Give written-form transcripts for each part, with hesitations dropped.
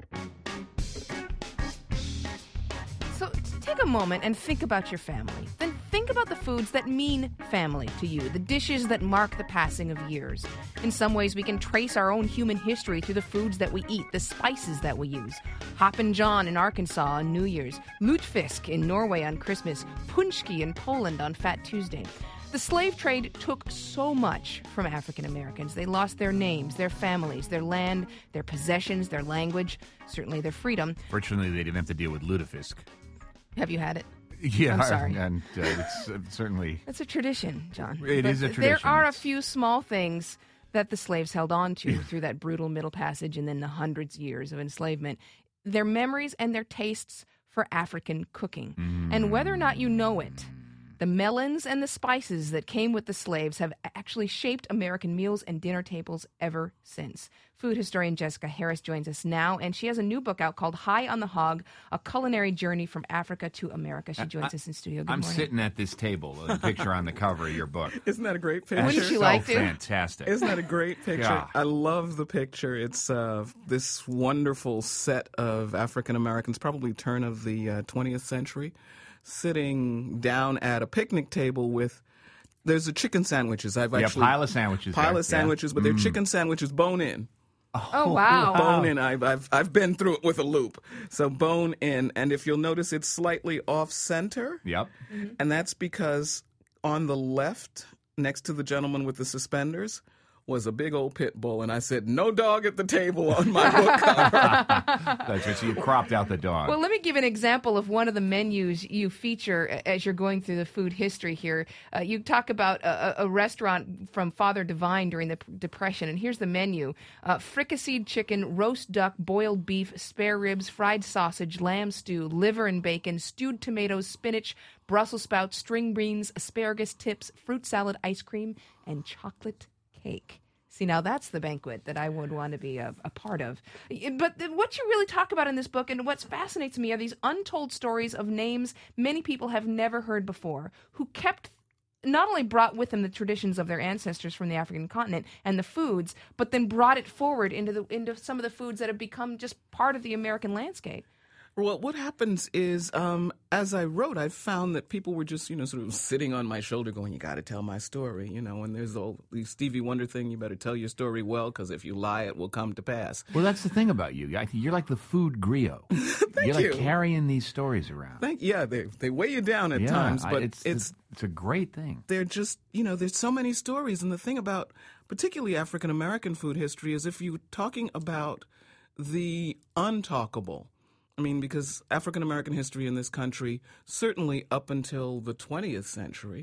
So take a moment and think about your family. Then think about the foods that mean family to you, the dishes that mark the passing of years. In some ways, we can trace our own human history through the foods that we eat, the spices that we use. Hoppin' John in Arkansas on New Year's, lutefisk in Norway on Christmas, punchki in Poland on Fat Tuesday. The slave trade took so much from African Americans. They lost their names, their families, their land, their possessions, their language, certainly their freedom. Fortunately, they didn't have to deal with lutefisk. Have you had it? Yeah, I'm sorry. And it's certainly... It's a tradition, John. It is a tradition. There are a few small things that the slaves held on to through that brutal Middle Passage and then the hundreds of years of enslavement. Their memories and their tastes for African cooking. And whether or not you know it, the melons and the spices that came with the slaves have actually shaped American meals and dinner tables ever since. Food historian Jessica Harris joins us now, and she has a new book out called High on the Hog, A Culinary Journey from Africa to America. She joins us in studio. Good I'm morning. sitting at this table, the picture on the cover of your book. Isn't that a great picture? Wouldn't you like to? Fantastic. Isn't that a great picture? Yeah. I love the picture. It's this wonderful set of African Americans, probably turn of the 20th century, sitting down at a picnic table with. There's a chicken sandwiches. Pile of sandwiches. Pile of sandwiches, but they're chicken sandwiches bone in. Oh, wow. Bone in. I've been through it with a loop. So bone in, and if you'll notice, it's slightly off center. Yep. And that's because on the left, next to the gentleman with the suspenders, was a big old pit bull, and I said, "No dog at the table" on my book cover. That's right. So you cropped out the dog. Well, let me give an example of one of the menus you feature as you're going through the food history here. You talk about a restaurant from Father Divine during the Depression, and here's the menu. Fricasseed chicken, roast duck, boiled beef, spare ribs, fried sausage, lamb stew, liver and bacon, stewed tomatoes, spinach, Brussels sprouts, string beans, asparagus tips, fruit salad, ice cream, and chocolate cake. See, now that's the banquet that I would want to be a part of. But what you really talk about in this book, and what fascinates me, are these untold stories of names many people have never heard before, who not only brought with them the traditions of their ancestors from the African continent and the foods, but then brought it forward into some of the foods that have become just part of the American landscape. Well, what happens is, as I wrote, I found that people were just, sort of sitting on my shoulder going, "You got to tell my story," and there's the Stevie Wonder thing, you better tell your story well, because if you lie, it will come to pass. Well, that's the thing about you. You're like the food griot. You're like carrying these stories around. They weigh you down at times, but it's a great thing. They're just, there's so many stories, and the thing about particularly African American food history is if you're talking about the untalkable. I mean, because African American history in this country, certainly up until the 20th century,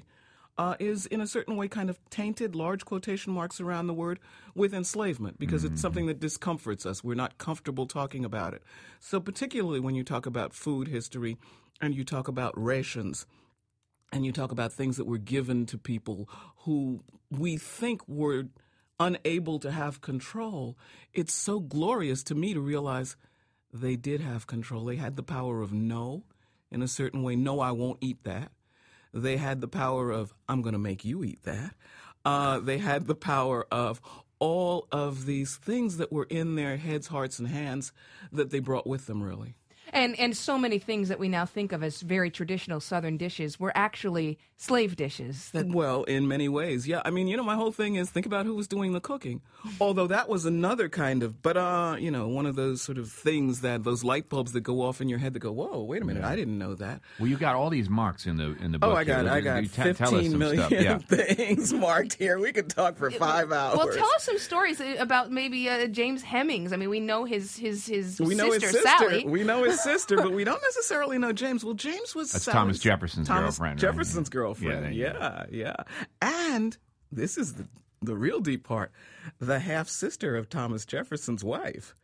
is in a certain way kind of tainted, large quotation marks around the word, with enslavement, because it's something that discomforts us. We're not comfortable talking about it. So particularly when you talk about food history and you talk about rations and you talk about things that were given to people who we think were unable to have control, it's so glorious to me to realize they did have control. They had the power of no, in a certain way. No, I won't eat that. They had the power of, I'm going to make you eat that. They had the power of all of these things that were in their heads, hearts, and hands that they brought with them, really. And so many things that we now think of as very traditional Southern dishes were actually slave dishes. Well, in many ways, yeah. I mean, my whole thing is think about who was doing the cooking. Although that was another kind of, but, one of those sort of things those light bulbs that go off in your head that go, whoa, wait a minute, I didn't know that. Well, you got all these marks in the book. Oh, I got 15 million things marked here. We could talk for 5 hours. Well, tell us some stories about maybe James Hemings. I mean, we know his sister, Sally. We know his sister, but we don't necessarily know James. Well, James was Thomas Jefferson's girlfriend. Jefferson's girlfriend. Yeah. And this is the real deep part: the half sister of Thomas Jefferson's wife.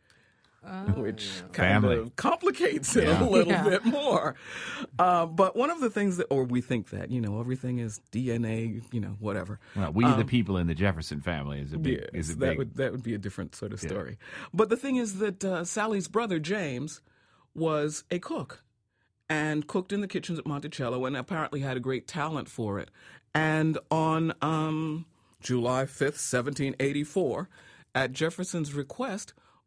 Which kind of complicates it a little bit more. But one of the things or we think that, everything is DNA, whatever. Well, the people in the Jefferson family is a big... That would be a different sort of story. But the thing is that Sally's brother, James, was a cook and cooked in the kitchens at Monticello and apparently had a great talent for it. And on July 5th, 1784, at Jefferson's request,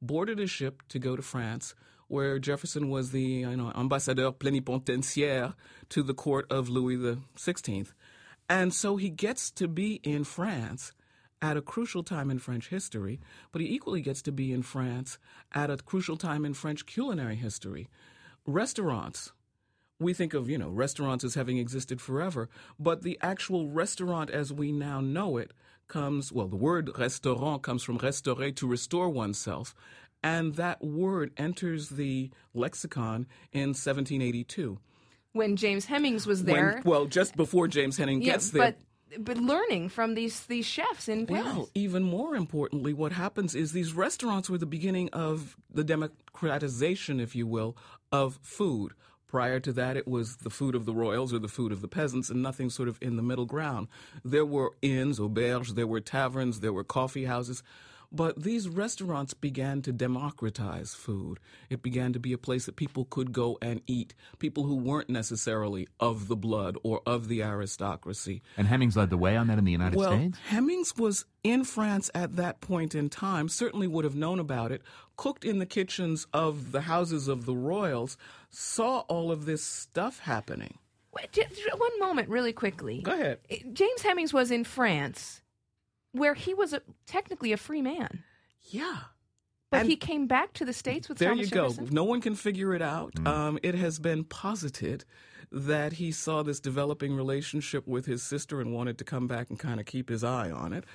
boarded a ship to go to France, where Jefferson was the ambassadeur plénipotentiaire to the court of Louis XVI. And so he gets to be in France at a crucial time in French history, but he equally gets to be in France at a crucial time in French culinary history. Restaurants, we think of, restaurants as having existed forever, but the actual restaurant as we now know it the word restaurant comes from restaurer, to restore oneself, and that word enters the lexicon in 1782. When James Hemings was there. Just before James Hemings gets there. But learning from these chefs in Paris. Well, even more importantly, what happens is these restaurants were the beginning of the democratization, if you will, of food. Prior to that, it was the food of the royals or the food of the peasants, and nothing sort of in the middle ground. There were inns, auberges, there were taverns, there were coffee houses. But these restaurants began to democratize food. It began to be a place that people could go and eat, people who weren't necessarily of the blood or of the aristocracy. And Hemings led the way on that in the United States? Well, Hemings was in France at that point in time, certainly would have known about it, cooked in the kitchens of the houses of the royals, saw all of this stuff happening. Wait, one moment, really quickly. Go ahead. James Hemings was in France, where he was technically a free man. Yeah. But he came back to the States with Thomas Jefferson? There you go. No one can figure it out. It has been posited that he saw this developing relationship with his sister and wanted to come back and kind of keep his eye on it.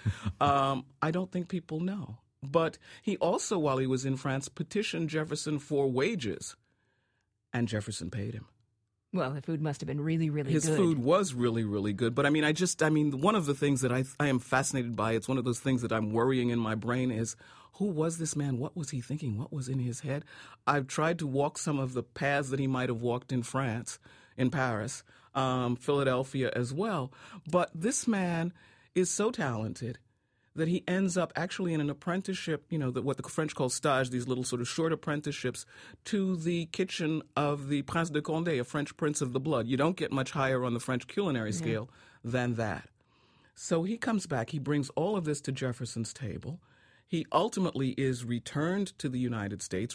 I don't think people know. But he also, while he was in France, petitioned Jefferson for wages, and Jefferson paid him. Well, the food must have been really, really good. His food was really, really good. But one of the things that I am fascinated by, it's one of those things that I'm worrying in my brain is, who was this man? What was he thinking? What was in his head? I've tried to walk some of the paths that he might have walked in France, in Paris, Philadelphia as well. But this man is so talented that he ends up actually in an apprenticeship, what the French call stage, these little sort of short apprenticeships, to the kitchen of the Prince de Condé, a French prince of the blood. You don't get much higher on the French culinary scale than that. So he comes back, he brings all of this to Jefferson's table. He ultimately is returns to the United States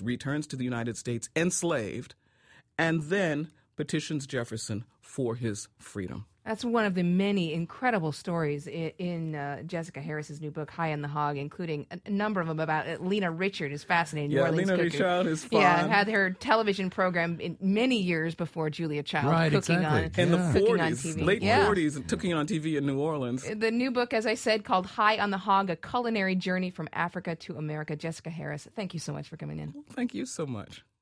enslaved, and then petitions Jefferson for his freedom. That's one of the many incredible stories in Jessica Harris's new book, High on the Hog, including a number of them about Lena Richard is fascinating. Yeah, Lena Richard is fun. Yeah, had her television program in many years before Julia Child, cooking on in the 40s, late 40s, and cooking on TV in New Orleans. The new book, as I said, called High on the Hog, A Culinary Journey from Africa to America. Jessica Harris, thank you so much for coming in. Thank you so much.